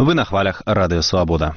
Вы на хвалях Радыё Свабода.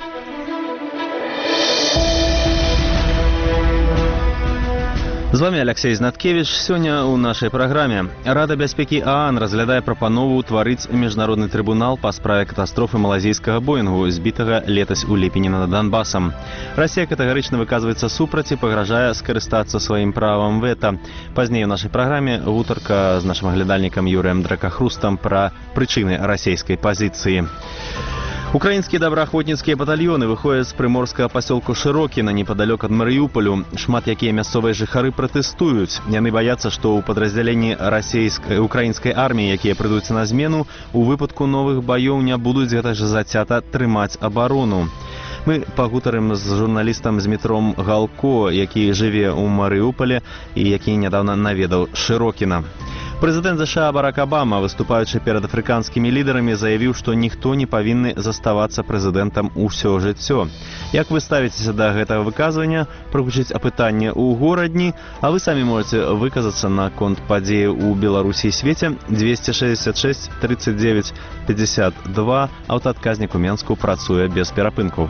З вами Алексей Знаткевич. Сёння ў нашай праграме. Рада бяспекі ААН разглядае прапанову ўтварыць міжнародны трыбунал па справе катастрофы малазійскага Боінгу, збітага летась у ліпені над Донбасам. Расія катэгарычна выказваецца супраць і пагражае скарыстацца сваім правам вета. Пазней у нашай праграме гутарка з нашым аглядальнікам Юрыем Дракахрустам пра прычыны расійскай пазіцыі. Украінскія добраахвотніцкія батальёны выходзяць з прыморскага пасёлку Шырокіна непадалёк ад Марыюполю. Шмат якія мясцовыя жыхары пратэстуюць. Яны баяцца, што ў падраздзяленні украінскай арміі, якія прыйдуць на змену, у выпадку новых баёў не будуць гэтак жа зацята трымаць абарону. Мы пагутарым з журналістам Змітром Галко, які жыве ў Марыюполе і які нядаўна наведаў Шырокіна. Прэзідэнт США Барак Абама, выступаючы перад афрыканскімі лідарамі, заявіў, што ніхто не павінны заставацца прэзідэнтам усё жыццё. Як вы ставіцеся да гэтага выказвання, прагучыць апытанне ў горадні, а вы самі можаце выказацца на конт падзеі ў Беларусі і свеце 266 39 52. Аўтаадказнік у Менску працуе без перапынку.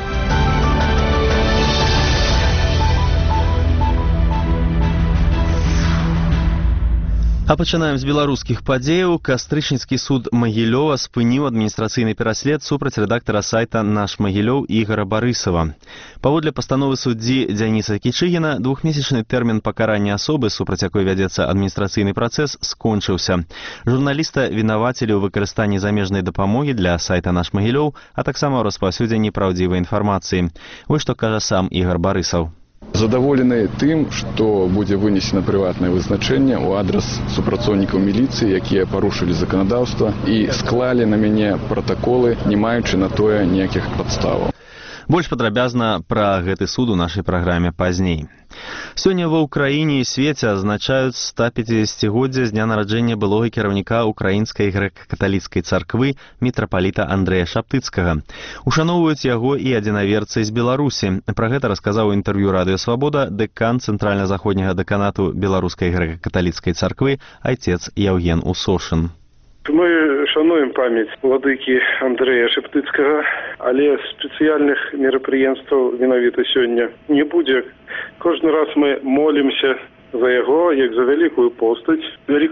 А пачынаем з беларускіх падзеяў. Кастрычніцкі суд Магілёва спыніў адміністрацыйны пераслед супраць рэдактара сайта «Наш Магілёў» Ігора Барысава. Паводле пастановы суддзі Дзяніса Кічыгіна, двухмесячны тэрмін пакарання асобы, супраць якой вядзецца адміністрацыйны працэс, скончыўся. Журналіста вінавацілі ў выкарыстанні замежнай дапамогі для сайта «Наш Магілёў», а таксама ў распаўсюдзенні праўдзівай інфармацыі. Вось што кажа сам Ігор Барысаў. Задаволены тым, што будзе вынесена прыватнае вызначэнне ў адрас супрацоўнікаў міліцыі, якія парушылі заканадаўства і склалі на мяне пратаколы, не маючы на тое ніякіх падставаў. Больш падрабязна пра гэты суд у нашай праграме пазней. Сёння ва ўкраіне і свеце адзначаюць 150-годдзе з дня нараджэння былога кіраўніка украінскай грэка-каталіцкай царквы мітрапаліта Андрэя Шаптыцкага. Ушаноўваюць яго і адзінаверцы з Беларусі. Пра гэта расказаў у інтэрв'ю Радыё Свабода дэкан цэнтральна-заходняга дэканату беларускай грэка-каталіцкай царквы айцец Яўген Усошын. Мы шануем памяць владыкі Андрэя Шаптыцкага, але спецыяльных мерапрыемстваў менавіта сёння не будзе. Кожны раз мы молімся за яго, як за вялікую постаць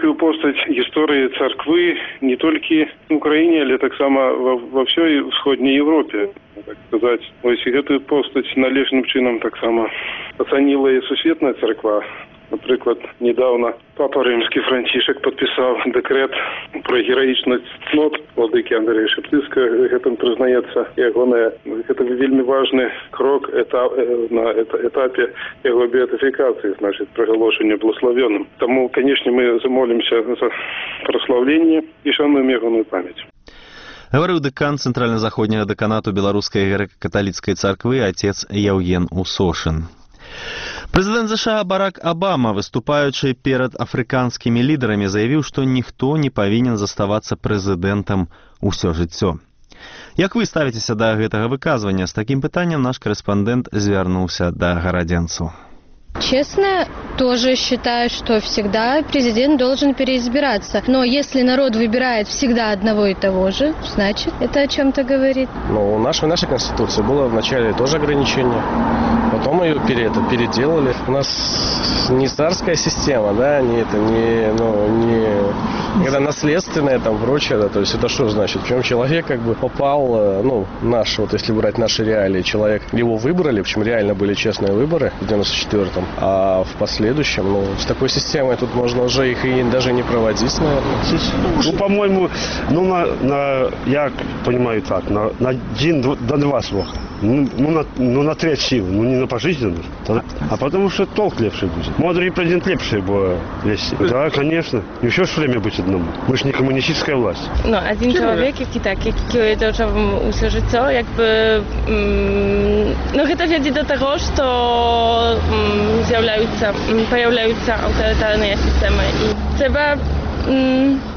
гісторыі царквы не толькі в Украіне, але таксама ва ўсёй усходняй Европе. Так сказаць, вось гэтую постаць належным чынам таксама ацаніла і сусветная царква. Напрыклад, недавно папа рымскі Францішак падпісаў дэкрэт пра гераічны цнот владыкі Андрэя Шаптыцкага. Гэтым прызнаецца ягоная. Гэта вельмі важны крок на этапе яго беатыфікацыі, значыць, прагалошання благословенным. Таму, канешне, мы замолімся за праслаўленне і шануем ягоную памяць. Гаварыў дэкан цэнтральна-заходняга дэканату беларускай грэка-каталіцкай царквы айцец Яўген Усошын. Прэзідэнт США Барак Абама, выступаючы перад афрыканскімі лідарамі, заявіў, што ніхто не павінен заставацца прэзідэнтам усё жыццё. Як вы ставіцеся да гэтага выказвання? З такім пытаннем наш корэспандэнт звярнуўся да гарадзенцу. Честно, тоже считаю, что всегда президент должен переизбираться. Но если народ выбирает всегда одного и того же, значит, это о чем-то говорит. Ну, в нашей Конституции было вначале тоже ограничение. Потом ее переделали. У нас не царская система, да, когда наследственная, там, прочее, да, то есть это что значит? Причем человек как бы попал, вот если брать наши реалии, человек, его выбрали, причем реально были честные выборы в 94-м, а в последующем, с такой системой тут можно уже их и даже не проводить, наверное. По-моему, я понимаю так, на 1-2 срока. На 3 сил, не на пожизненно. А потому что толк лепший будет. Мудрый президент лепший будет вести. Да, конечно. И еще ж время быть одному. Мы ж не коммунистическая власть. Один человек, який кірує усе життя, якби... гэта вядзе до того, что появляются авторитарные системы. И треба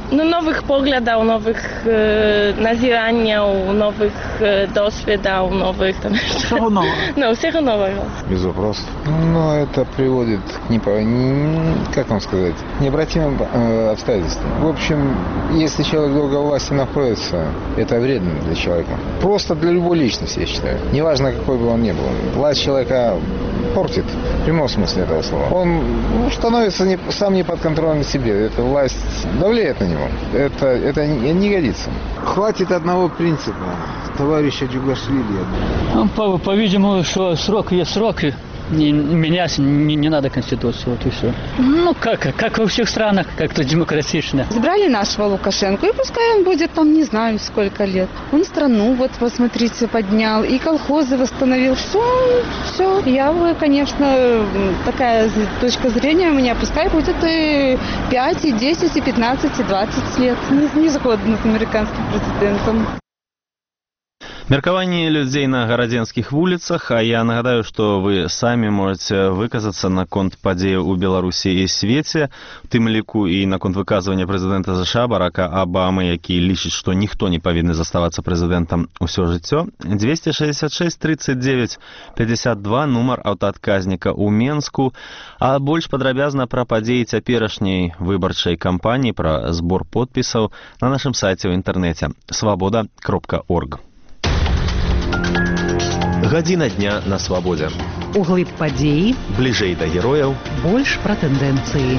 новых поглядаў, новых назіранняў, новых досведаў, новых там Всего нового. Ну, всего нового. Без вопросов. Но это приводит к как вам сказать, необратимым обстоятельствам. В общем, если человек долго у власти находится, это вредно для человека. Просто для любой личности, я считаю. Неважно, какой бы он ни был. Власть человека портит, в прямом смысле этого слова. Он становится сам не подконтрольным себе. Эта власть давляет на него. Это не годится. Хватит одного принципа. Товарища Джугашвили. По-видимому, что срок есть срок. Менять не надо Конституцию, вот и все. Ну, как во всех странах, как-то демократично. Избрали нашего Лукашенко, и пускай он будет там не знаю сколько лет. Он страну, вот посмотрите, поднял, и колхозы восстановил. Все. Я бы, конечно, такая точка зрения у меня, пускай будет и 5, и 10, и 15, и 20 лет. Не згодна с американским президентом. Меркаванне людзей на гарадзенскіх вуліцах, а я нагадаю, што вы самі можаце выказацца наконт падзеяў у Беларусі і свеце, у тым ліку і наконт выказвання прэзідэнта США Барака Абамы, які лічыць, што ніхто не павінны заставацца прэзідэнтам усё жыццё. 266 39 52 нумар аўтаадказніка ў Менску, а больш падрабязна пра падзеі цяперашняй выбарчай кампаніі, пра збор подпісаў на нашым сайце ў інтэрнэце свабода.орг. Гадзіна дня на свабодзе. Углыб падзеі. Бліжэй да герояў. Больш пра тэндэнцыі.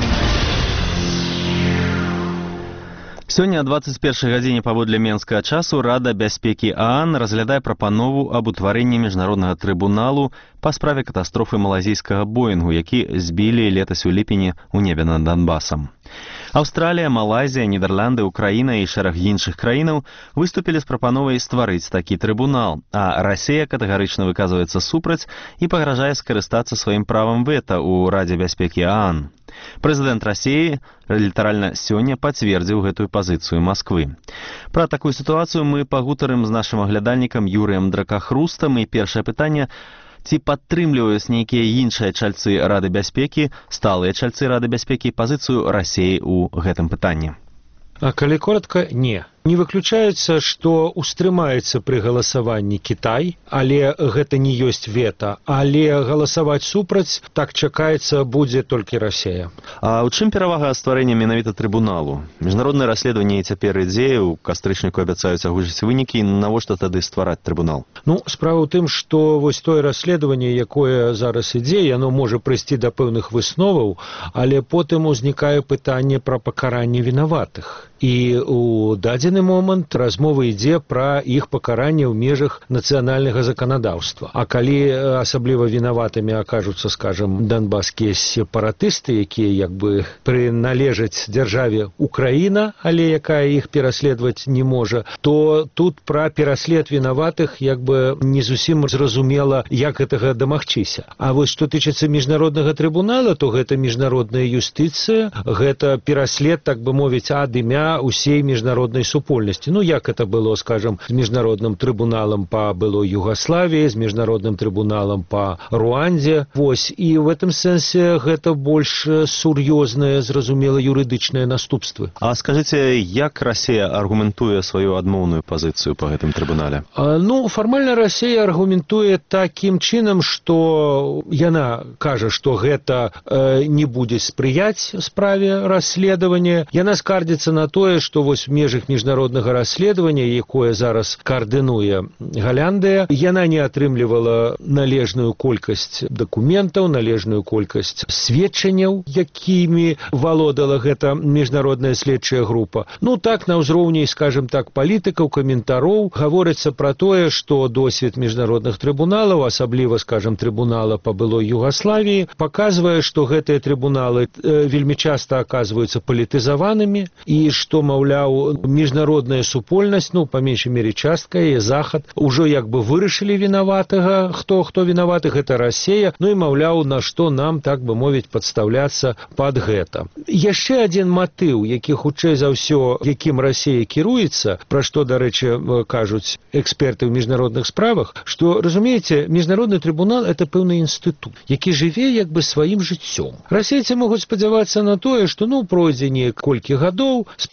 Сёння о 21 гадзіне паводле менскага часу Рада бяспекі ААН разглядае прапанову аб утварэнні міжнароднага трыбуналу па справе катастрофы малазійскага Боінгу, які збілі летась у ліпені ў небе над Донбасам. Аўстралія, Малайзія, Нідерланды, Украіна і шэраг іншых краінаў выступілі з прапановай стварыць такі трыбунал, а Расія катэгарычна выказваецца супраць і пагражае скарыстацца сваім правам вета ў Радзе бяспекі ААН. Прэзідэнт Расіі літаральна сёння пацвердзіў гэтую пазіцыю Масквы. Пра такую сітуацыю мы пагутарым з нашым аглядальнікам Юрыем Дракахрустам, і першае пытанне: ці падтрымліваюць нейкія іншыя чальцы Рады бяспекі, сталыя чальцы Рады бяспекі, пазіцыю Расіі ў гэтым пытанні? А калі коротка, не. Не выключаецца, што устрымаецца пры галасаванні Кітай, але гэта не ёсць вета, але галасаваць супраць, так чакаецца, будзе толькі Расія. А ў чым перавага стварэння менавіта трыбуналу? Міжнароднае расследаванне цяпер ідзе, у кастрычніку абяцаюць агучыць вынікі, навошта тады ствараць трыбунал? Ну, справа ў тым, што вось тое расследаванне, якое зараз ідзе, яно можа прыйсці да пэўных высноваў, але потым узнікае пытанне пра пакаранне вінаватых. І у дадзены момант размова ідзе пра іх пакаранне ў межах нацыянальнага заканадаўства. А калі асабліва вінаватымі акажуцца, скажам, донбасскія сепаратысты, якія як бы прыналежаць дзяржаве Украіна, але якая іх пераследаваць не можа, то тут пра пераслед вінаватых як бы не зусім зразумела, як гэтага дамагчыся. А вось што тычыцца міжнароднага трыбунала, то гэта міжнародная юстыцыя, гэта пераслед, так бы мовіць, ад імя усей міжнароднай супольнасці. Ну, як это было, скажем, з міжнародным трыбуналам па былой Югаславіі, з міжнародным трыбуналам па Руандзе. Вось, і в этом сэнсе гэта больш сур'ёзныя, зразумела, юрыдычныя наступствы. А скажыце, як Расія аргументуе сваю адмоўную пазіцыю па гэтым трыбунале? Ну, фармальна Расія аргументуе такім чынам, што яна кажа, што гэта не будзе спрыяць справе расследавання. Яна скардзіцца на тое, што вось в межах міжнароднага расследавання, якое зараз каардынуе Галяндыя, яна не атрымлівала належную колькасць дакументаў, належную колькасць сведчанняў, якімі валодала гэта міжнародная следчая група. Ну так, на ўзроўні, скажем так, палітыкаў, каментароў гаворыцца пра тое, што досвед міжнародных трыбуналаў, асабліва, скажем, трыбунала па былой Югаславіі, паказвае, што гэтыя трыбуналы вельмі часта аказваюцца палітызаванымі, і што, маўляў, міжнародная супольнасць, ну, па меншай мере частка і Захад, ужо як бы вырашылі вінаватага, хто вінаваты, гэта Расія, ну і, маўляў, на што нам, так бы мовіць, падстаўляцца пад гэта. Яшчэ адзін матыў, які хутчэй за ўсё, якім Расія кіруецца, пра што, дарэчы, кажуць эксперты ў міжнародных справах, што, разумееце, міжнародны трыбунал — это пэўны інстытут, які жыве як бы сваім жыццём. Расейцы могуць спадзявацца на тое, што, ну, пройдзе некалькі гадоў, справа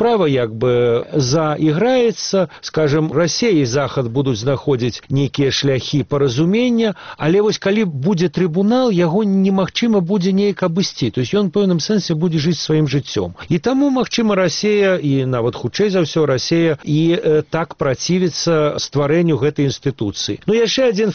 справа як бы заіграецца, скажем, Расія і Захад будуць знаходзіць нейкія шляхі паразумення, але вось калі будзе трыбунал, яго немагчыма будзе неяк абысці, то есть ён в пэўным сэнсе будзе жыць сваім жыццём. І таму, магчыма, Расія і нават хутчэй за ўсё Расія і так працівіцца стварэнню гэтай інстытуцыі. Ну яшчэ адзін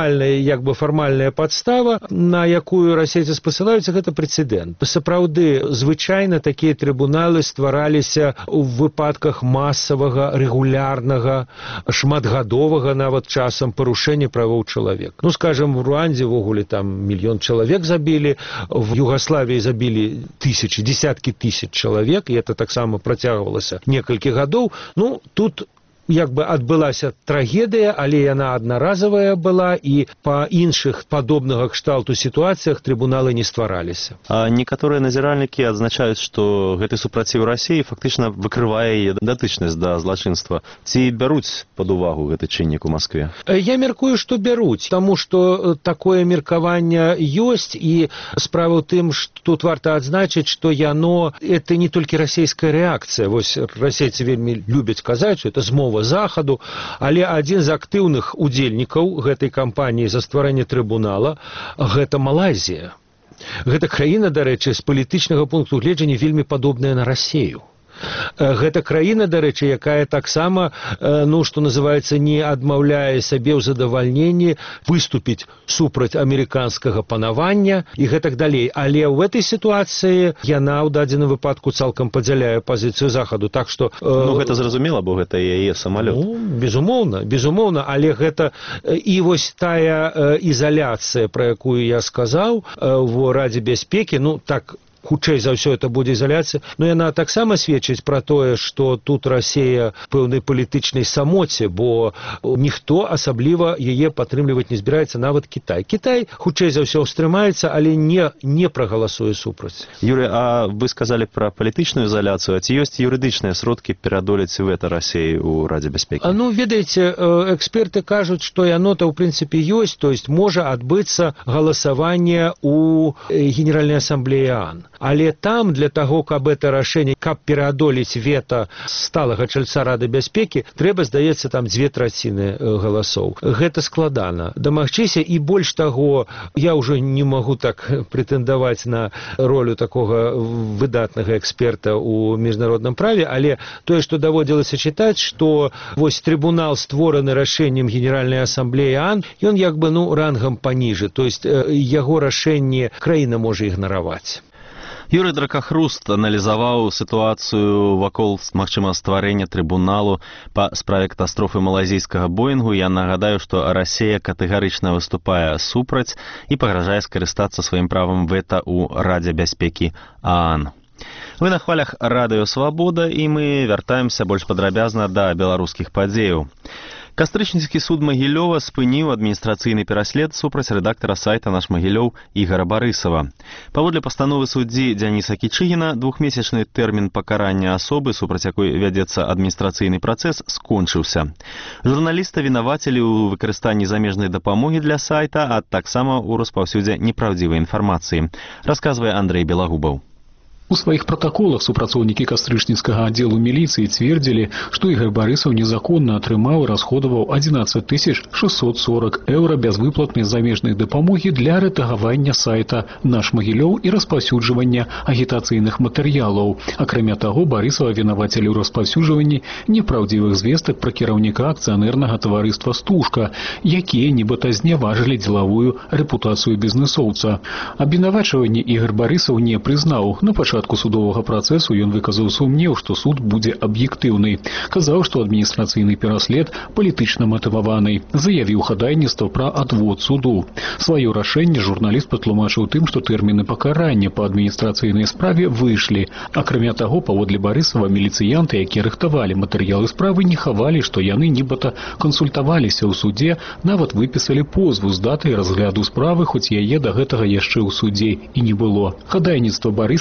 фармальная падстава, на якую расейцы спасылаюцца, гэта прэцэдэнт. Сапраўды, звычайна такія трыбуналы ствараліся ў выпадках масавага, рэгулярнага, шматгадовага нават часам парушэння правоў чалавека. Ну, скажем, в Руандзе ввогуле там 1 мільён чалавек забілі, в Югославіі забілі тысячи, десяткі тысяч чалавек, і это таксама працягвалася некалькі гадоў. Ну, тут як бы адбылася трагедыя, але яна аднаразавая была, і па іншых падобнага кшталту сітуацыях трыбуналы не ствараліся. А некаторыя назіральнікі адзначаюць, што гэты супраціў Расіі фактычна выкрывае яе датычнасць да злачынства. Ці бяруць пад увагу гэты чыннік у Маскве? Я мяркую, што бяруць, таму што такое меркаванне ёсць, і справа ў тым, што тут варта адзначыць, што яно это не толькі расійская рэакцыя. Вось расейцы вельмі любяць казаць, што это змова Захаду, але адзін з актыўных удзельнікаў гэтай кампаніі за стварэнне трыбунала гэта Малайзія. Гэта краіна, дарэчы, з палітычнага пункту гледжання вельмі падобная на Расію. Гэта краіна, дарэчы, якая таксама, ну, што называецца, не адмаўляе сабе ў задавальненні выступіць супраць амерыканскага панавання і гэтак далей. Але ў гэтай сітуацыі яна ў дадзеным выпадку цалкам падзяляе пазіцыю Захаду. Так што... Ну, гэта зразумела, бо гэта яе самалёт. Ну, безумоўна, але гэта і вось тая ізаляцыя, пра якую я сказаў в Радзе бяспекі, ну, так, хутчэй за ўсё это будзе ізаляцыя, но яна таксама сведчыць пра тое, што тут Расія пэўнай палітычнай самоце, бо ніхто асабліва яе падтрымліваць не збіраецца, нават Кітай. Кітай хутчэй за ўсё ўстрымаецца, але не прагаласуе супраць. Юрий, а вы сказалі пра палітычную ізаляцыю, а ці ёсць юрыдычныя сродкі пераадолець вето Расіі ў Радзе бяспекі? Ну, ведаеце, эксперты кажуць, што яно-то ў прынцыпе ёсць, то есть можа адбыцца галасаванне ў Генеральнай асамблеі ААН. Але там для таго, каб это рашэнне, каб пераадолець вето сталага чальца Рады бяспекі, трэба, здаецца, там 2/3 галасоў. Гэта складана. Дамагчыся, і больш таго, я ўжо не магу так прэтэндаваць на ролю такога выдатнага эксперта ў міжнародным праве, але тое, што даводзілася чытаць, што вось трыбунал створаны рашэннем Генеральнай асамблеі ААН, ён як бы, ну, рангам паніжы, то есть яго рашэнне краіна можа ігнараваць. Юрий Дракахруст аналізаваў сітуацыю вакол, магчыма, стварэння трыбуналу па справе катастрофы малайзійскага Боінгу. Я нагадаю, што Расія катэгарычна выступае супраць і пагражае скарыстацца сваім правам вета ў Радзе бяспекі ААН. Вы на хвалях Радыё Свабода, і мы вяртаемся больш падрабязна да беларускіх падзеяў. Кастрычніцкі суд Магілёва спыніў адміністрацыйны пераслед супраць рэдактара сайта «Наш Магілёў» Ігора Барысава. Паводле пастановы суддзі Дзяніса Кічыгіна, 2-месячны тэрмін пакарання асобы, супраць якой вядзецца адміністрацыйны працэс, скончыўся. Журналіста вінавацілі ў выкарыстанні замежнай дапамогі для сайта, а таксама ў распаўсюдзе непраўдзівай інфармацыі, расказвае Андрэй Белагубаў. У сваіх пратаколах супрацоўнікі кастрычніцкага аддзелу міліцыі цвердзілі, што Ігор Барысаў незаконна атрымаў і расходаваў 11 640 еўра бязвыплатнай замежнай дапамогі для рэдагавання сайта «Наш Магілёў» і распаўсюджвання агітацыйных матэрыялаў. Акрамя таго, Барысава вінавацілі ў распаўсюджванні непраўдзівых звестак пра кіраўніка акцыянернага таварыства «Стужка», якія нібыта зняважылі дзелавую рэпутацыю бізнэсоўца. Абвінавачванне Ігор Барысаў не прызнаў. На пачатку судовага працэсу ён выказаў сумнеў, што суд будзе аб'ектыўны. Казаў, што адміністрацыйны пераслед палітычна матываваны. Заявіў хадайніцтва пра адвод суду. Сваё рашэнне журналіст патлумачыў тым, што тэрміны пакарання па адміністрацыйнай справе выйшлі. Акрамя таго, паводле Барысава, міліцыянты, якія рыхтавалі матэрыялы справы, не хавалі, што яны нібыта кансультаваліся ў суде, нават выпісалі позву з датай разгляду справы, хоць яе да гэтага яшчэ ў судзе і не было. Хадайніцтва Барысава суддзі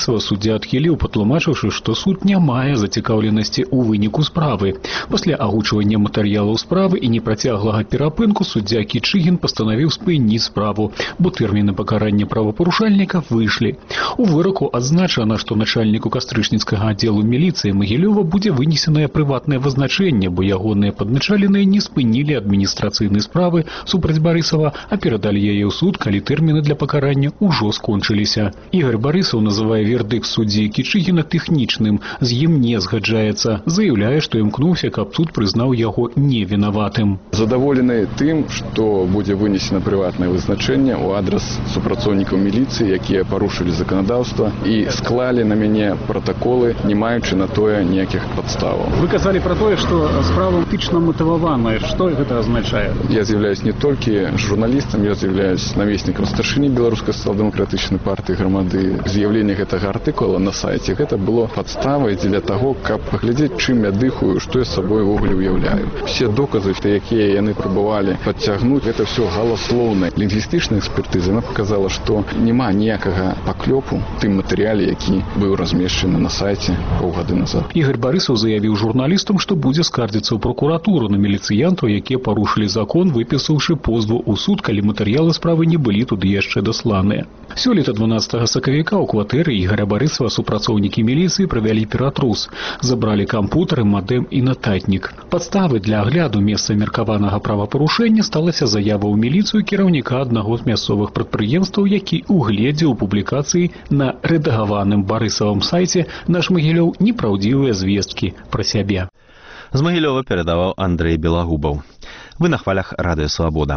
суддзя адхіліў, патлумачыўшы, што суд не мае зацікаўленасці ў выніку справы. Пасля агучвання матэрыялаў справы і непрацяглага перапынку суддзя Кічыгін пастанавіў спыніць справу, бо тэрміны пакарання правапарушальніка выйшлі. У выроку адзначана, што начальніку кастрычніцкага аддзелу міліцыі Магілёва будзе вынесенае прыватнае вызначэнне, бо ягоныя падначаленыя не спынілі адміністрацыйнай справы супраць Барысава, а перадалі яе ў суд, калі тэрміны для пакарання ўжо скончыліся. Ігор Барысаў называе вердыкт суддзі Кічыгіна тэхнічным, з ім не згаджаецца, заяўляе, што імкнуўся, каб суд прызнаў яго невінаватым. Задаволены тым, што будзе вынесена прыватнае вызначэнне ў адрас супрацоўнікаў міліцыі, якія парушылі заканадаўства і склалі на мяне протаколы, не маючы на тое ніякіх падставаў. Вы казалі пра тое, што справа тычна матываваная. Што гэта азначае? Я з'яўляюсь не толькі журналістам, я з'яўляюсь намеснікам старшыні Беларускай сацыял-дэмакратычнай партыі грамады. З'яўленне гэтага артыкула на сайце гэта было падставай для таго, каб паглядзець, чым я дыхаю, што я сабой увогуле уяўляю. Все доказы, якія яны прабавалі падцягнуць, гэта все галаслоўна. Лінгвістычная экспертыза она показала, што няма ніякага паклёпу тым матэрыяле, які быў размешчаны на сайце паўгады назад. Ігор Барысаў заявіў журналістам, што будзе скардзіцца ў пракуратуру на міліцыянтаў, якія парушылі закон, выпісаўшы позву ў суд, калі матэрыялы справы не былі туды яшчэ дасланыя. Сёлета 12 сакавіка ў кватэры Ігора Барысава супрацоўнікі міліцыі правялі ператрус. Забралі кампутары, мадэм і нататнік. Падставай для агляду месца меркаванага правапарушэння сталася заява ў міліцыю кіраўніка аднаго з мясцовых прадпрыемстваў, які угледзеў у публікацыі на рэдагаваным Барысавым сайце «Наш Магілёў» непраўдзівыя звесткі пра сябе. З Магілёва перадаваў Андрэй Белагубаў. Вы на хвалях Радыё Свабода.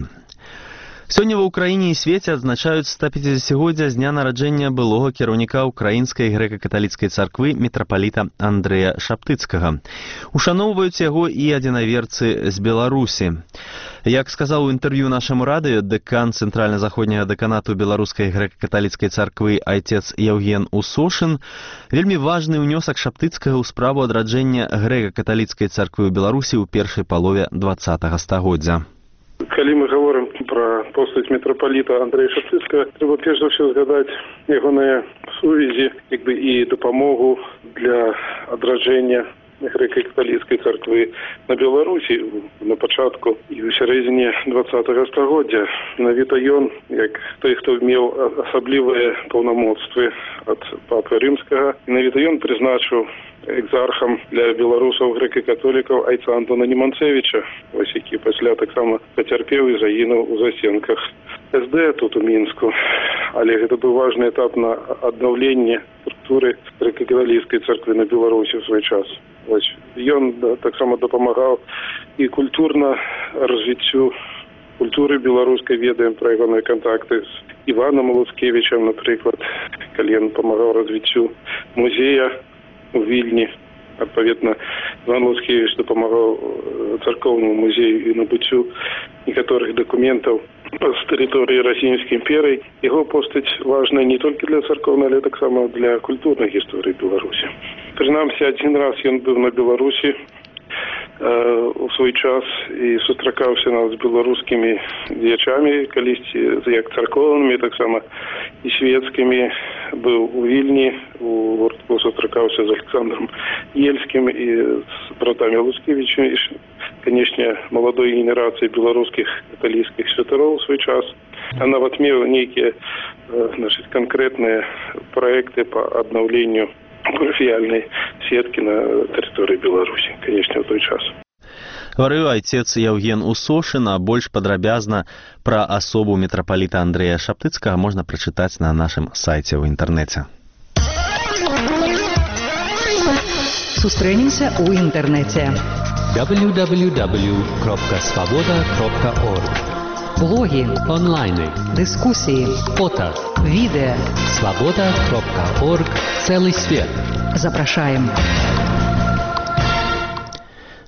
Сёння ва ўкраіне і свеце адзначаюць 150-годдзя з дня нараджэння былога кіраўніка ўкраінскай грэка-каталіцкай царквы мітрапаліта Андрэя Шаптыцкага. Ушаноўваюць яго і адзінаверцы з Беларусі. Як сказаў у інтэрв'ю нашаму радыё дэкан цэнтральна-заходняга дэканату беларускай грэка-каталіцкай царквы айцец Яўген Усошын, вельмі важны ўнёсак Шаптыцкага ў справу адраджэння грэка-каталіцкай царквы ў Беларусі ў першай палове 20-го стагоддзя. Калі мы говорим про постать митрополита Андрея Шаптыцкага, треба перш за все згадаць ягоныя сувязі, і дапамогу для адраджэння грэка-каталіцкай царквы на Беларусі на пачатку і ў сярэдзіне 20-го стагоддзя. Менавіта ён, як той, хто меў асаблівыя паўнамоцтвы ад папы рымскага, менавіта ён прызначыў экзархам для беларусаў грэка-католікаў айца Антона Неманцевіча, які пасля таксама пацярпеў і загінуў у засценках СД тут у Мінску. Але гэта быў важны этап на аднаўленне структуры грэка-каталіцкай царквы на Беларусі ў свой час. Ён таксама дапамагаў і культурна развіццю культуры беларускай. Ведаем пра ягоныя кантакты з Іванам Луцкевічам, напрыклад, калі ён памагаў развіццю музея у Вільні. Адпаведна, Іван Луцкевіч дапамагаў царкоўнаму музею і набыццю некаторых дакументаў з тэрыторыі Расійскай імперыі. Яго постаць важная не толькі для царкоўнай, але таксама для культурнай гісторыі Беларусі. Прынамсі, адзін раз ён быў на Беларусі у свой час і сустракаўся з беларускімі дзеячамі, калісьці як царкоўнымі, таксама і свецкімі. Быў у Вільні, у гуртку сустракаўся з Александром Ельскім і з братамі Луцкевічамі, і, канешне, маладой генерацыі беларускіх каталіцкіх святароў у свой час. А нават меў нейкія канкрэтныя праекты па аднаўленню графіяльнай сеткі на тэрыторыі Беларусі, канешне, ў той час. Гаварыў айцец Яўген Усошын, а больш падрабязна пра асобу мітрапаліта Андрэя Шаптыцкага можна прачытаць на нашым сайце ў інтэрнэце. Сустрэнемся ў інтэрнэце. www.svoboda.org. Блогі, онлайны, дыскусіі, фото, відэа. svoboda.org. Цэлы свет. Запрашаем.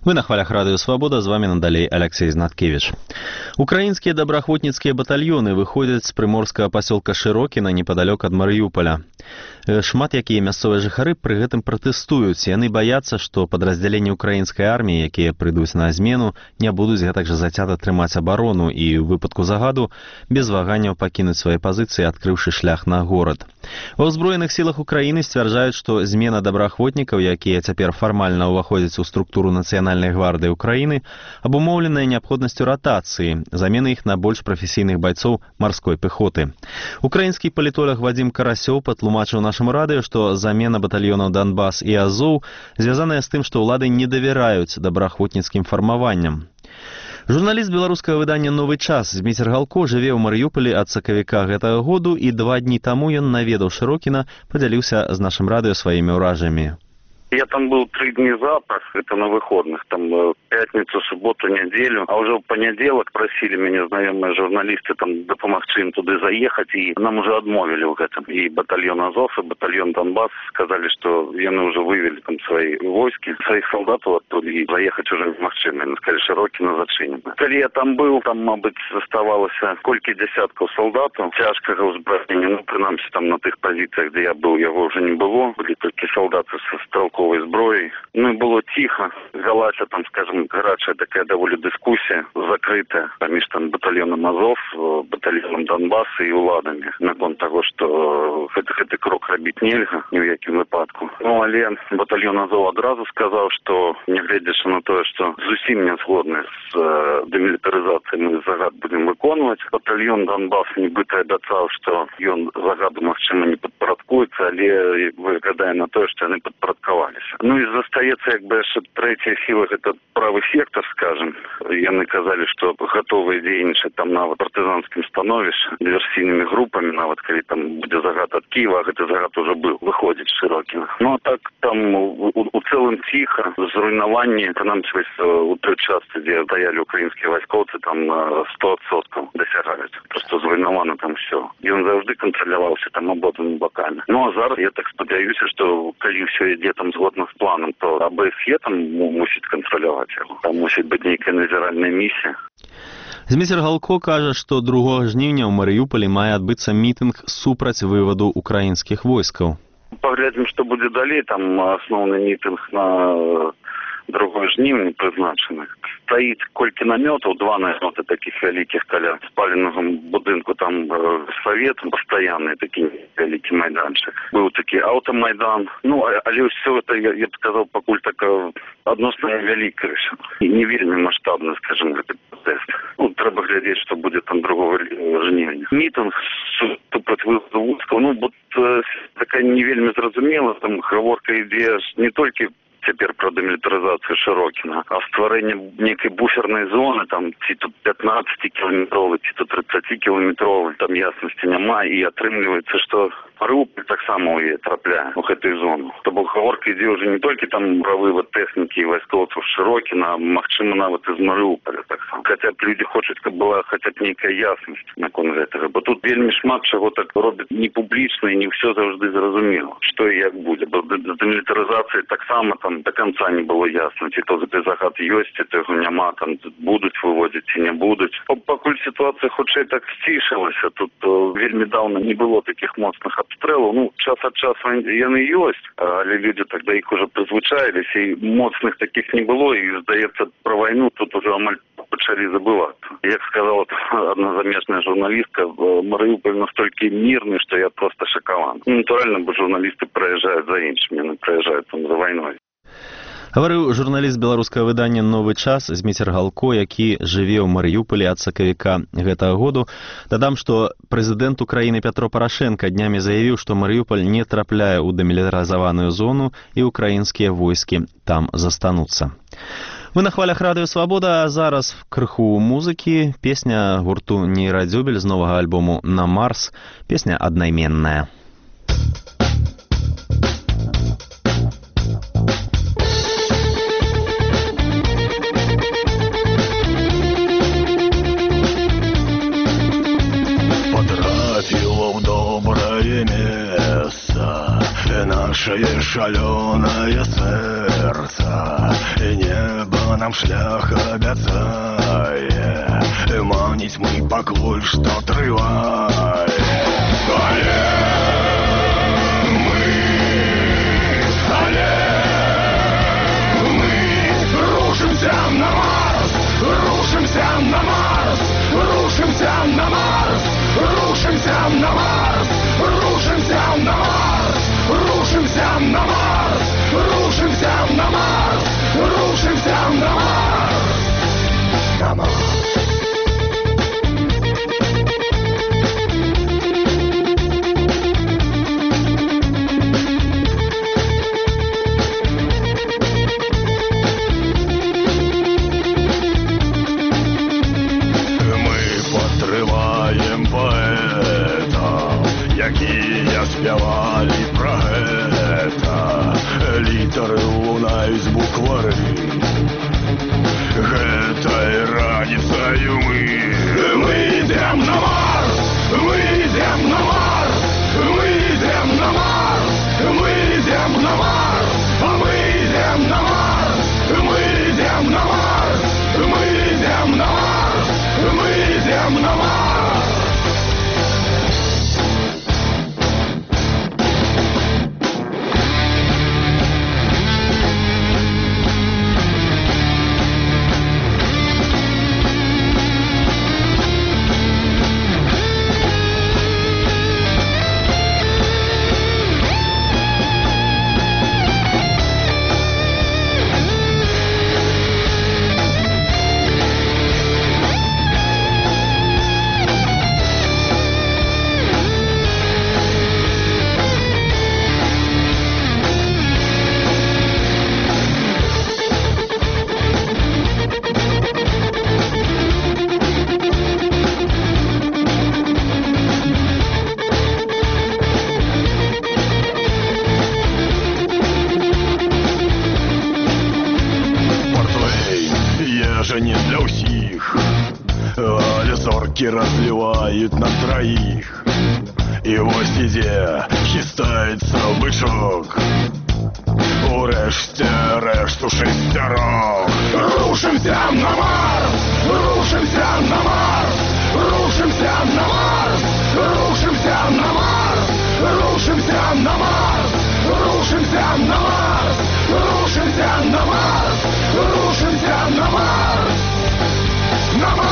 Вы на хвалях радыё «Свабода», з вами надалей Алексей Знаткевич. Украінскія добраахвотніцкія батальёны выходзяць з прыморскага пасёлка Шырокіна непадалёк ад Марыюполя. Шмат якія мясцовыя жыхары пры гэтым пратэстуюць. Яны баяцца, што падраздзяленні украінскай арміі, якія прыйдуць на змену, не будуць гэтак жа зацята трымаць абарону і ў выпадку загаду без ваганняў пакінуць свае пазіцыі, адкрыўшы шлях на горад. Ва ўзброеных сілах Украіны сцвярджаюць, што змена добраахвотнікаў, якія цяпер фармальна ўваходзяць у структуру Нацыянальнай гвардыі Украіны, абумоўленая неабходнасцю ратацыі, замены іх на больш прафесійных байцоў марской пехоты. Украінскі палітолог Вадзім Карасёў патлумачыў нашаму радыё, што замена батальёнаў Донбас і Азоў звязаная з тым, што ўлады не давяраюць добраахвотніцкім фармаванням. Журналіст беларускага выдання «Новы час» Зміцер Галко жыве ў Марыюполі ад сакавіка гэтага году, і 2 дні таму ён наведаў Шырокіна, падзяліўся з нашым радыё сваімі ўражаннямі. Я там был 3 дни запас, это на выходных, там пятницу, субботу, неделю, а уже в понеделок просили меня знакомые журналисты там допомогти им туда заехать, и нам уже отмовили в этом. И батальон Азов, и батальон Донбасс сказали, что яны уже вывели там свои войски, своих солдат оттуда, и заехать уже немагчыма. Они сказали, Широкино зачинено. Когда я там был, там, мабуть, оставалось колькі десятков солдатов тяжкого узброєння, ну, принамсі, там на тих позиціях, де я був, його вже не було, були тільки солдати з стрелковой зброї. Ну, і було тихо, велася там, скажем, гаряча така доволі дискусія, закрита поміж там батальйоном Азов, батальйоном Донбас і уладами, на кон того, що гэты крок робити нельга, ні в якому випадку. Ну, але батальйон Азов одразу сказав, що, не глядячи на те, що зовсім не згодні з демілітаризацією, ми загад будемо виконувати. Батальйон Донбас нібито обіцяв, що він загаду, можливо, не підпорядкується, але виглядає на те, що вони підпорядкувалися. Ну і застається, якби, ще третя сила, це правий сектор, скажем. Яны казали, що готові діяти там навіть партизанським становищем, диверсійними групами, навіть коли там буде загад від Києва, а цей загад вже був, виходить Широкіно. Ну а так там у цілому тихо, зруйнування, принаймні у той часті, де стояли українські військовці, там на 100% досягають. Просто зруйновано там все. І він завжди контролювався там обидвими боками. Ну а зараз я так сподіваюся, що коли все йде там згодно з планом, то АБСЄ там мусить контролювати його. Там мусить бути нейка назіральна місія. Зміцер Галко кажа, што 2 жніўня ў Марыюполі мае адбыцца мітынг супраць вываду украінскіх войскаў. Паглядзім, што будзе далей. Там асноўны мітынг на 2 жніўня прызначаны. Стаіць колькі намётаў, 2 намёты такіх вялікіх каля спаленага будынку, там савет пастаянны, такі вялікі майданчык. Быў такі аўтамайдан. Ну, але ўсё гэта, я б сказаў, пакуль така адносна невялікая. Не вельмі маштабна, скажем, гэты пратэст. Ну, трэба глядзець, што будзе там 2 жніўня. Мітынг супраць вываду войскаў, ну, бо такая не вельмі зразумела, там гаворка ідзе не толькі цяпер про демілітаризацію Широкіна, а створення некої буферної зони, там ці то 15-кілометрові, ці то 30-кілометрові, там ясності немає, і отримується, що Маріуполь так само і трапляє у гэтую зону. Тобто говорка йде вже не тільки там про вивод техніки і військовців Широкіна, а можливо навіть із Маріуполя так само. Хоча б люди хочуть, щоб була хоча б нейка ясність на кон гэтага. Бо тут вельми шмат чого так роблять не публічно і не все завжди зрозуміло, що і як буде. Бо з демілітаризацією так само там до конца не было ясно, ці то загад ёсць, ці того няма, там будуть виводити, ці не будуть. Покуль ситуація хутчэй так сцішилася, тут вельми давно не было таких моцных обстрелов. Ну, час от часу яны ёсць, але люди тогда их уже призвычаились, и моцных таких не было, и, здаецца, про войну тут уже амаль почали забываться. Як сказала одна замежная журналистка, Маріуполь настолько мирный, что я просто шокован. Ну, натурально, бо журналисты проезжают за іншими, не проезжают там за войной. Гаварыў журналіст беларускага выдання «Новы час» Зміцер Галко, які жыве ў Марыюполі ад сакавіка гэтага году. Дадам, што прэзідэнт Украіны Пятро Парашенка днямі заявіў, што Марыюполь не трапляе ў дэмілітарызаваную зону і украінскія войскі там застануцца. Вы на хвалях радыё «Свабода», а зараз крыху музыкі. Песня гурту «Нейрадзёбель» з новага альбому «На Марс». Песня аднайменная. Наше шаленое сердце сердца, и небо нам шлях обяцает, манить мы покуль что отрывает. Рушимся на Марс, рушимся на Марс, рушимся на Марс, рушимся на Марс, рушимся на Марс, рушимся на Марс, рушимся на Марс, рушимся на Марс, на Марс. Спявали про гэта, літары лунаюць буквары. Гэтай раніцаю мы ідзем на Марс, мы ідзем на Марс, мы ідзем на Марс, мы ідзем на Марс, а мы ідзем на Марс, мы ідзем на Марс, мы ідзем на Марс, мы ідзем на Марс. Разливают на троих, и вось ідзе хістаецца бычок. Урэшце рэшту шестерок. Рушимся на Марс, рушимся на Марс, рушимся на Марс, рушимся на Марс, рушимся на Марс, рушимся на Марс, рушимся на Марс, рушимся на Марс, на Марс.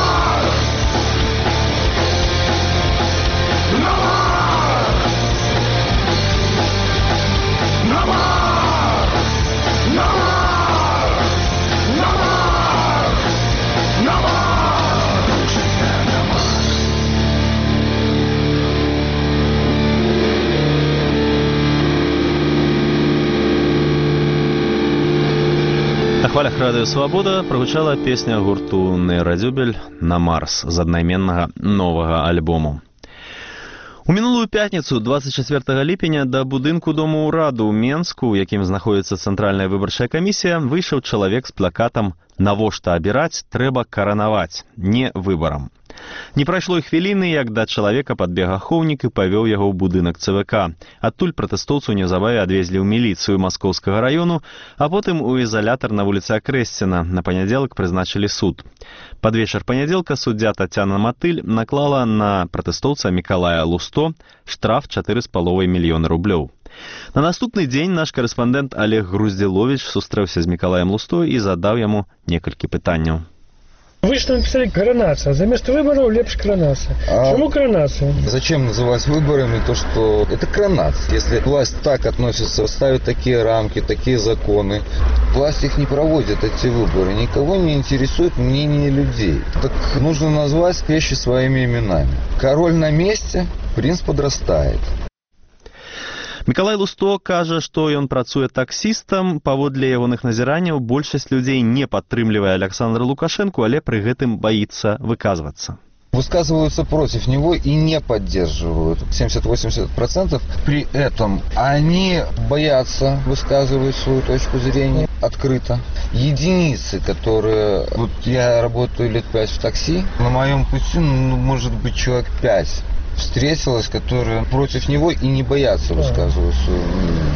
На хвалях радыё «Свабода» прагучала песня гурту «Нейрадзюбель» «На Марс» з аднайменнага новага альбому. У мінулую пятніцу, 24 ліпеня, да будынку Дому ўраду ў Менску, у якім знаходзіцца Цэнтральная выбарчая камісія, выйшаў чалавек з плакатам «Навошта абіраць, трэба каранаваць, не выбарам». Не прайшло і хвіліны, як да чалавека падбег ахоўнік і павёў яго ў будынак ЦВК. Адтуль пратэстоўцу неўзабаве адвезлі ў міліцыю Маскоўскага раёну, а потым у изолятор на вуліцы Акрэсціна. На панядзелак прызначылі суд. Пад вечар панядзелка суддзя Тацяна Матыль наклала на пратэстоўца Мікалая Лусто штраф 4,5 мільёны рублёў. На наступны дзень наш корэспандэнт Олег Груздзіловіч сустрэўся з Мікалаем Лусто і задаў яму некалькі пытанняў. Вы что написали коронация? За место выборов лепш коронация. Почему коронация? Зачем называть выборами то, что это коронация? Если власть так относится, ставит такие рамки, такие законы, власть их не проводит, эти выборы. Никого не интересует мнение людей. Так нужно назвать вещи своими именами. Король на месте, принц подрастает. Мікалай Лусто кажа, што ён працуе таксістам. Паводле ягоных назіранняў большасць людзей не падтрымлівае Александра Лукашенко, але пры гэтым баіцца выказвацца. Высказываются против него и не поддерживают. 70-80%. При этом они боятся высказывать свою точку зрения открыто. Единицы, которые... Вот я работаю лет 5 в такси. На моем пути, может быть, человек 5 встретилась, которые против него и не боятся высказывать свое мнение. Вот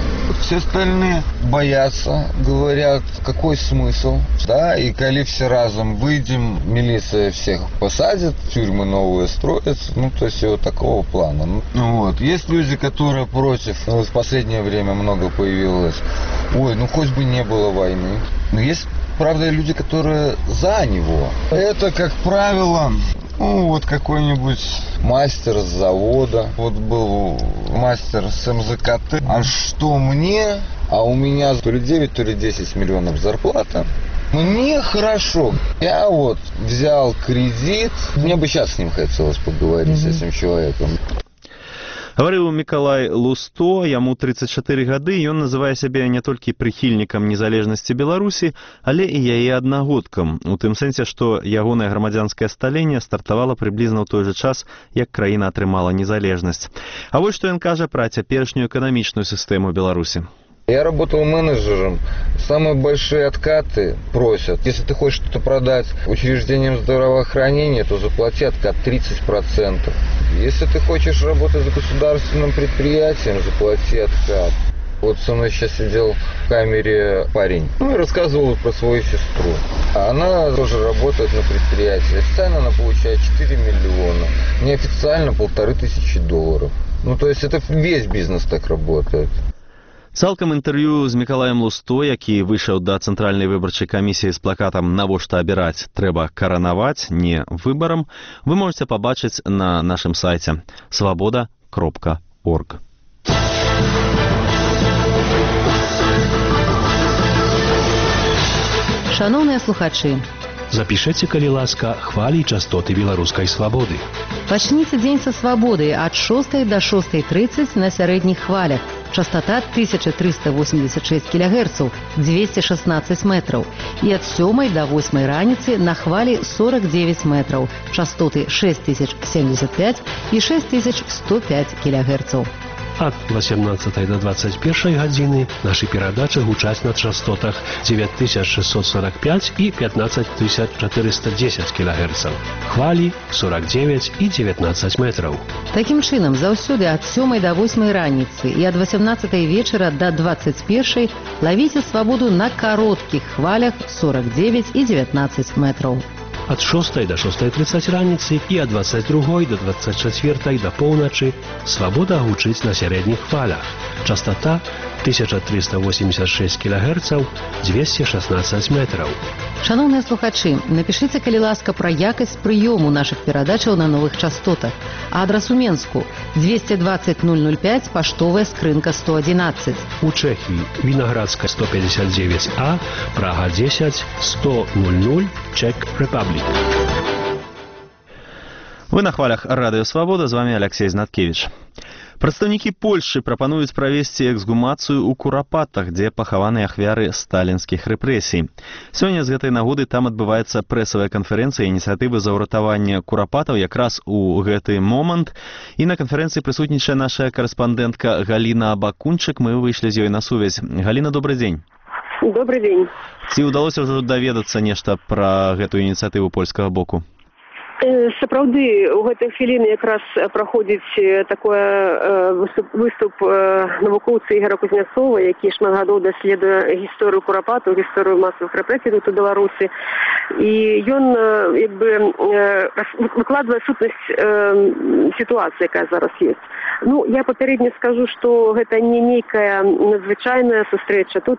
Все остальные боятся, говорят, какой смысл, да, и коли все разом выйдем, милиция всех посадит, тюрьмы новые строятся, ну, то есть вот такого плана. Ну, вот. Есть люди, которые против, в последнее время много появилось, ой, ну, хоть бы не было войны. Но есть, правда, люди, которые за него. Это, как правило, ну, вот какой-нибудь мастер с завода. Вот был мастер с МЗКТ. А что мне? А у меня то ли 9, то ли 10 миллионов зарплата. Мне хорошо. Я вот взял кредит. Мне бы сейчас с ним хотелось поговорить, с этим человеком. Гаварыў Мікалай Лусто, яму 34 гады, ён называе сябе не толькі прыхільнікам незалежнасці Беларусі, але і яе аднагодкам, у тым сэнсе, што ягонае грамадзянскае сталенне стартавала прыблізна ў той жа час, як краіна атрымала незалежнасць. А вось што ён кажа пра цяперашнюю эканамічную сістэму Беларусі. Я работал менеджером. Самые большие откаты просят. Если ты хочешь что-то продать учреждениям здравоохранения, то заплати откат 30%. Если ты хочешь работать за государственным предприятием, заплати откат. Вот со мной сейчас сидел в камере парень. Ну и рассказывал про свою сестру. Она тоже работает на предприятии. Официально она получает 4 миллиона. Неофициально $1500. Ну то есть это весь бизнес так работает. Цалкам інтэрв'ю з Мікалаем Лусто, які выйшаў да цэнтральнай выбарчай камісіі з плакатам «Навошта абіраць? Трэба каранаваць, не выбарам», вы можете пабачыць на нашым сайце svaboda.org. Шановныя слухачы, запішыце, калі ласка, хвалі і частоты беларускай свабоды. Пачніце дзень са свабоды ад 6 до 6:30 на сярэдніх хвалях. Частота 1386 кГц, 216 метров. І ад 7 до 8 раніцы на хвалі 49 метров. Частоты 6075 і 6105 кГц. Ад 18 до 21 гадзіны нашы перадачы гучаць на частотах 9645 і 15410 кГц. Хвалі 49 і 19 метров. Такім чынам, заўсёды ад 7 до 8 раніцы і ад 18 вечара до 21 лавіце свабоду на кароткіх хвалях 49 і 19 метров. Ад 6 до 6:30 раніцы і ад 22 до 24 до поўначы свабода гучыць на сярэдніх хвалях. Частота 1386 кГц, 216 метров. Шановныя слухачы, напішыце, калі ласка, пра якасць прыёму нашых перадачаў на новых частотах. Адрас у Менску 220 005, паштовая скрынка 111. У Чэхіі Вінаградская 159А, Прага 10 100 00, Czech Republic. Вы на хвалях Радыё Свабода, з вами Алексей Знаткевич. Прадстаўнікі Польшчы прапануюць правесці эксгумацыю ў Курапатах, дзе пахаваны ахвяры сталінскіх рэпрэсій. Сёння з гэтай нагоды там адбываецца прэсавая канферэнцыя ініцыятывы за ўратаванне Курапатаў якраз у гэты момант. І на канферэнцыі прысутнічае наша карэспандэнтка Галіна Бакунчык. Мы выйшлі з ёй на сувязь. Галіна, добрый дзень. Добрый дзень. Ці ўдалося ўжо даведацца нешта пра гэтую ініцыятыву польскага боку? Сапраўды, у гэтай хвіліны якраз праходзіць такое выступ навукоўца Ігора Кузнецова, які шмат гадоў даследуе гісторыю Курапатаў, гісторыю масавых рэпрэсій тут у Беларусі. І ён выкладвае сутнасць сітуацыі, якая зараз ёсць. Ну, я папярэдне скажу, што гэта не нейкая надзвычайная сустрэча. Тут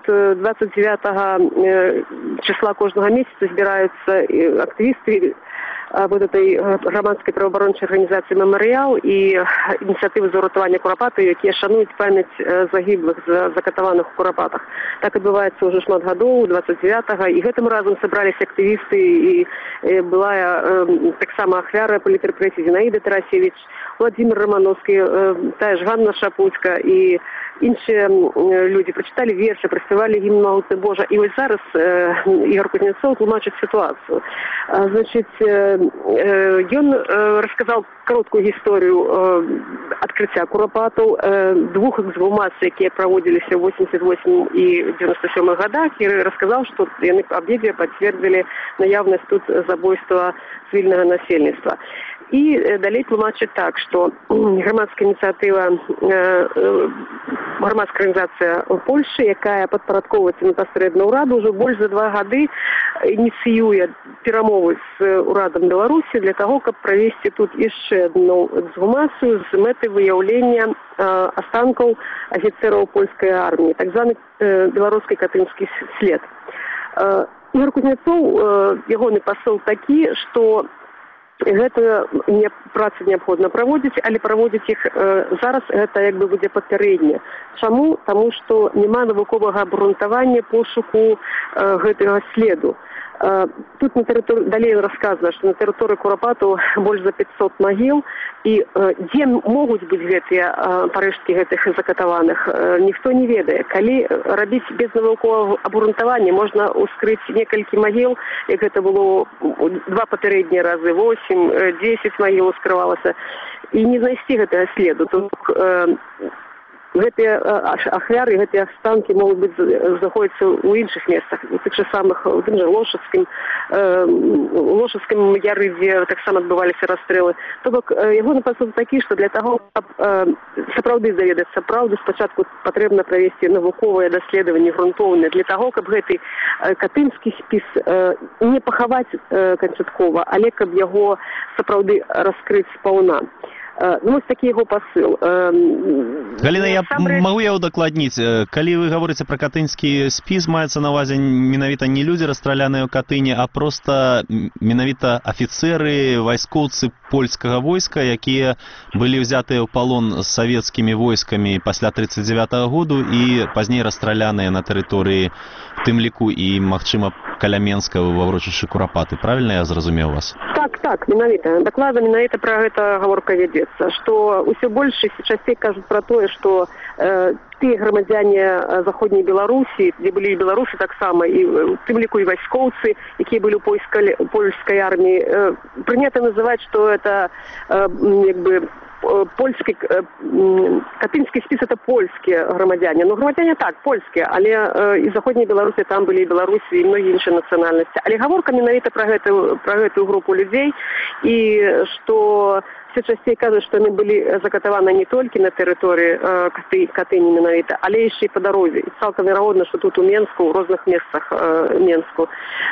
29 числа кожнага месяца збіраюцца актывісты вот этой громадской правоабарончай организации «Меморіал» и инициативы за уратавання Курапатаў, якія шануюць памяць загіблых, закатаваных у Курапатах. Так адбываецца ўжо шмат гадоў, 29-го, і гэтым разам сабраліся актывісты, і была таксама ахвяра палітрэпрэсій Зінаіда Тарасевіч, Владимир Романовский, тая ж Ганна Шапуцька і іншыя людзі прачыталі вершы, праспявалі гімн «Магутны Божа». І вось зараз Ігор Кузнецов тлумачыць сітуацыю. Значит, ён расказаў кароткую гісторыю адкрыцця Курапатаў, двух эксгумацый, якія праводзіліся ў 88 і 97 годах, і расказаў, што яны абедзве пацвердзілі наяўнасць тут забойства цывільнага насельніцтва. І далей тлумачыць так, што грамадская ініцыятыва, грамадская арганізацыя ў Польшы, якая падпарадковваецца непасрэдна ўраду, ўжо больш за 2 гады ініцыюе перамовы з урадам Беларусі для таго, каб правесці тут яшчэ одну эксгумацыю з мэтай выяўлення астанкаў афіцэраў польскай арміі, так званы беларускі катынскі след. Ігор Кузнецоў, ягоны пасыл такі, што гэта працы неабходна праводзіць, але праводзіць іх зараз гэта як бы будзе папярэдне. Чаму? Таму што няма навуковага абгрунтавання пошуку гэтага следу. Тут на тэрыторыі, далей расказана, што на тэрыторыі Курапатаў больш за 500 магіл, і дзе могуць быць гэтыя парэшткі гэтых закатаваных, ніхто не ведае. Калі рабіць без навуковага абгрунтавання, можна ускрыць некалькі магіл, як гэта было 2 папярэднія разы, 8, 10 магіл ускрывалася, і не знайсці гэтага следу. Тут гэтыя ахвяры, гэтыя астанкі могуць быць знаходзяцца ў іншых месцах, у тых жа самых, у тым жа Лошадскім яры, дзе таксама адбываліся расстрэлы. То бок, ягоны пасыл такі, што для таго, каб сапраўды даведацца праўду, спачатку патрэбна правесці навуковае даследаванне грунтоўнае для таго, каб гэты катынскі спіс не пахаваць канчаткова, але каб яго сапраўды раскрыць спаўна. Ну, вось такі яго пасыл. Галіна, магу я удакладніць, калі вы гаворыце пра катынскі спіс, маецца на ўвазе менавіта не людзі расстраляныя ў Катыні, а проста менавіта афіцэры, вайскоўцы польскага войска, якія былі ўзятыя ў палон з савецкімі войскамі пасля 1939 году і пазней расстраляныя на тэрыторыі, в тым ліку і, магчыма, каля Менска ва ўрочышчы Курапаты. Правільна я зразумеў вас? Так, менавіта. Дакладна менавіта пра гэта гаворка вядзе. Што ўсё больш і часцей кажуць пра тое, што тыя грамадзяне заходняй Беларусі, дзе былі і беларусы таксама, і у тым ліку і вайскоўцы, якія былі ў польскай арміі, прынята называць, што это як бы польскі, катынскі спіс это польскія грамадзяне. Ну, грамадзяне так, польскія, але і заходняй Беларусі там былі і беларусы, і многія іншыя нацыянальнасці. Але гаворка менавіта пра гэтую групу людзей, і што все часцей кажуць, што яны былі закатаваны не толькі на тэрыторыі Катыні менавіта, але яшчэ і па дарозе. І цалкам верагодна, што тут у Менску, у розных месцах Менску.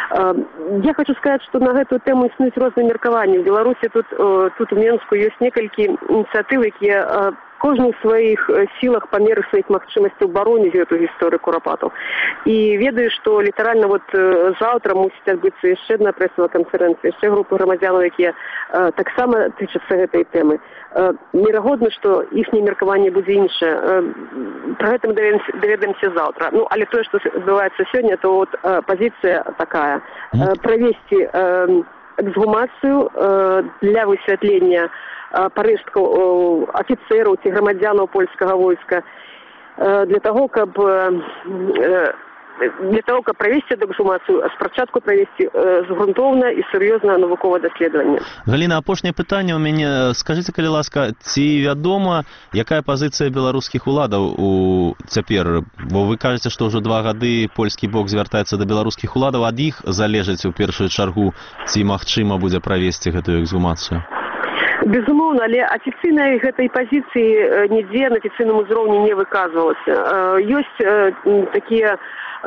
Я хочу сказаць, што на гэтую тэму існуюць розныя меркаванні. В Беларусі тут у Менску ёсць некалькі ініцыятыў, якія кожны ў сваіх сілах па меры сваіх магчымасцяў бароніць гэту гісторыю Курапатаў. І ведаю, што літаральна вот заўтра мусіць адбыцца яшчэ адна прэсавая канферэнцыя, яшчэ група грамадзянаў, якія таксама тычацца гэтай тэмы. Верагодна, што іхняе меркаванне будзе іншае. Пра гэта мы даведаемся заўтра. Ну, але тое, што адбываецца сёння, то вот пазіцыя такая. Правесці эксгумацыю для высвятлення парэшткаў афіцэраў ці грамадзянаў польскага войска для таго, каб правесці эксгумацыю, спачатку правесці згрунтоўна і сур'ёзна навуковае даследаванне. Галіна, апошняе пытанне ў мяне. Скажыце, калі ласка, ці вядома, якая пазіцыя беларускіх уладаў цяпер? Бо вы кажаце, што ўжо 2 гады польскі бок звяртаецца да беларускіх уладаў, ад іх залежыць у першую чаргу, ці магчыма будзе правесці гэтую эксгумацыю? Безумоўна, але афіцыйнай гэтай пазіцыі нідзе на афіцыйным узроўні не выказвалася. Ёсць такія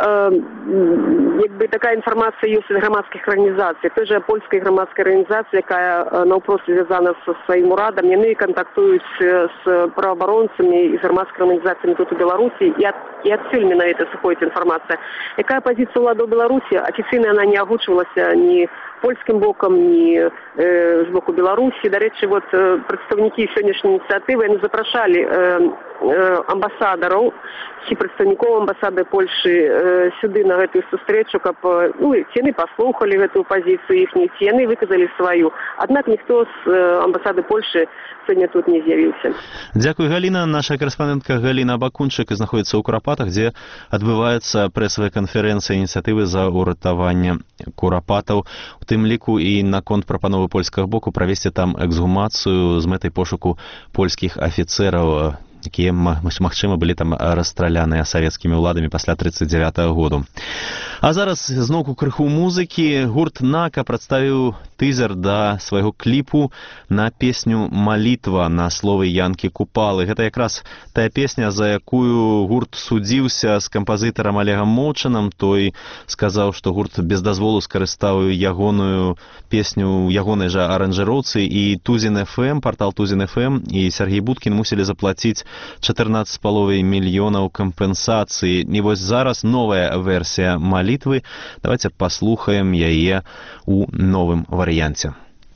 якби такая інфармацыя ёсць ад грамадскіх арганізацый. Той жа польская грамадская арганізацыя, якая наўпрост звязана са сваім урадам, яны кантактуюць з праваабаронцамі і з грамадскімі арганізацыямі тут у Беларусі, і адсюль менавіта сыходзіць інфармацыя. Якая пазіцыя ўладаў Беларусі? Афіцыйна яна не агучвалася ні польскім бокам, ні з боку Беларусі. Дарэчы, вот прадстаўнікі сённяшняй ініцыятывы яны запрашалі амбасадараў ці прадстаўнікоў амбасады Польшы сюды на гэтую сустрэчу, каб ці яны паслухалі гэтую пазіцыю іхнюю, ці яны выказалі сваю. Аднак ніхто з амбасады Польшы сёння тут не з'явіўся. Дзякуй, Галіна. Наша карэспандэнтка Галіна Бакунчык знаходзіцца ў Курапатах, дзе адбываецца прэсавая канферэнцыя ініцыятывы за ўратаванне Курапатаў. У тым ліку і наконт прапановы польскага боку правесці там эксгумацыю з мэтай пошуку польскіх афіцэраў, якія, магчыма, былі там расстраляныя савецкімі ўладамі пасля 1939 году. А зараз зноўку крыху музыкі. Гурт «Нака» прадставіў тызер да свайго кліпу на песню «Малітва» на словы Янкі Купалы. Гэта якраз тая песня, за якую гурт судзіўся з кампазітарам Олегам Моўчанам. Той сказаў, што гурт без дазволу скарыстаў ягоную песню ў ягонай жа аранжыроўцы, і Тузін ФМ, партал Тузін ФМ і Сергей Будкін мусілі заплаціць 14,5 мільёнаў кампенсацыі. І вось зараз новая версія «Малітвы». Давайте послухаем яе у новым варыянце.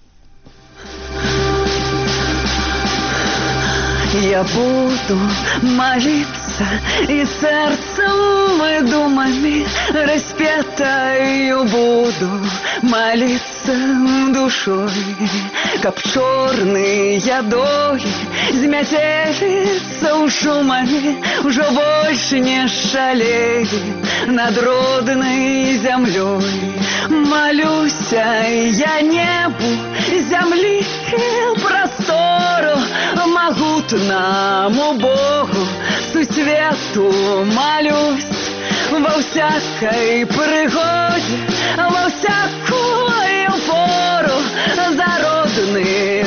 Я буду молиться и сердцем и думами распятою буду молиться душой, как черные доли змятелится у шумами, уже больше не шалеет над родной землей. Молюсь я небу, земли и простору, могутному Богу, сусвету молюсь. Во всякой пригоде, во всякую пору за родный